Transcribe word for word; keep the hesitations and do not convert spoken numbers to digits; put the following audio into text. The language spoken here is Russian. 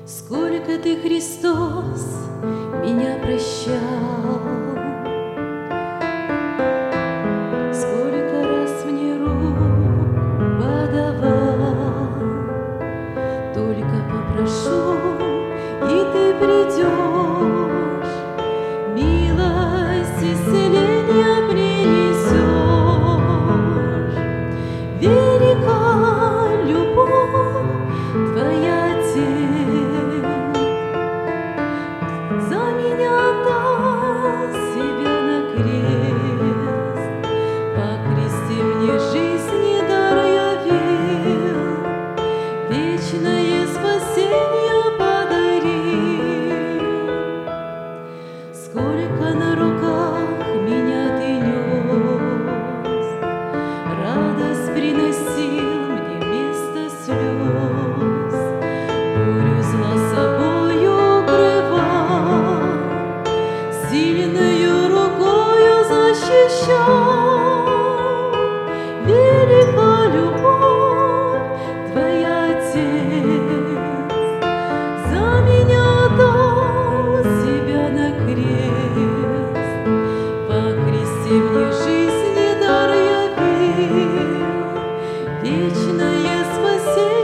Сколько Ты, Христос, меня прощал, сколько раз мне руку подавал. Только попрошу, и Ты придешь, милость исцеления принесешь. Велика любовь Твоя, Отец, за меня дал себя на крест. По кресте мне жизни дар явил, вечное спасение подарил. Сколько на руках меня Ты нес, радость приносил мне вместо слез. Бурю зла собою укрывал, сильною рукою защищал. Велика любовь Твоя, Отец, за меня дал себя на крест. По кресте мне жизни дар явил, вечное спасение